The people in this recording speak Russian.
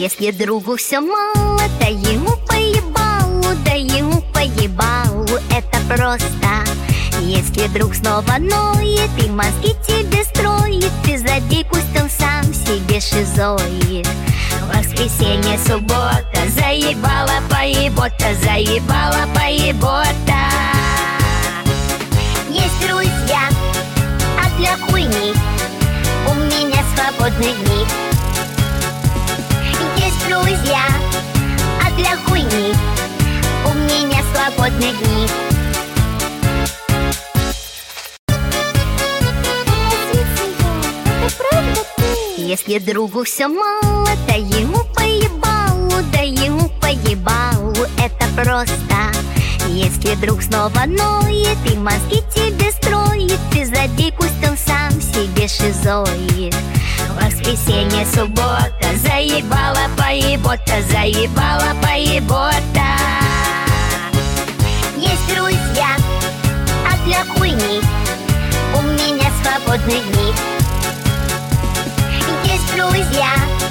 Если другу все мало, да ему поебалу, да ему поебалу, это просто. Если друг снова ноет и мозги тебе строит, ты забей, пусть он сам себе шизоид. Воскресенье, суббота, заебала поебота, заебала поебота. Есть друзья, а для хуйни у меня свободные дни. Есть друзья, а для хуйни у меня свободные дни. Если другу все мало, да ему поебалу, да ему поебалу, это просто. Если друг снова ноет и мозги тебе строит, ты забей, пусть он сам себе шизоид. Воскресенье, суббота, заебала поебота, заебала поебота. Есть друзья, а для хуйни у меня свободные дни. Есть друзья,